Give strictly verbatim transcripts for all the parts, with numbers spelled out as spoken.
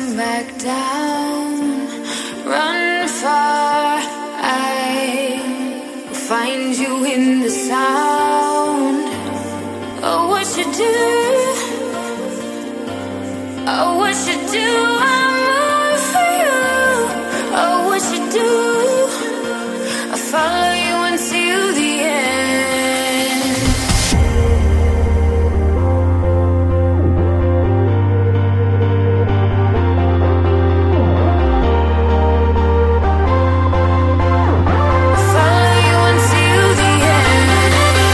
come back down. Run far, I will find you in the sound. Oh, what you do? Oh, what you do? I'm all for you. Oh, what you do? I follow you until the end. I follow you until the end.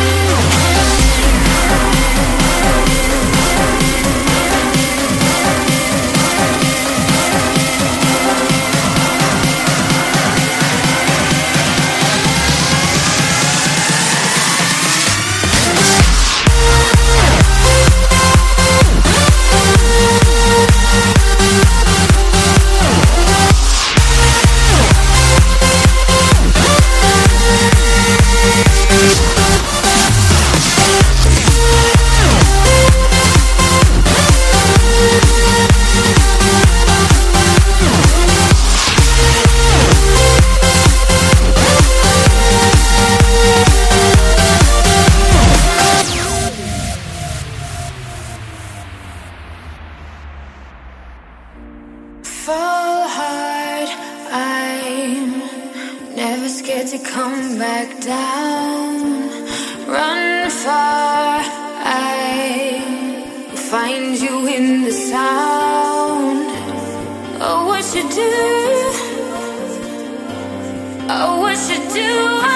Fall hard, I'm never scared to come back down. Run far, I will find you in the sound. Oh, what you do? Oh, what you do?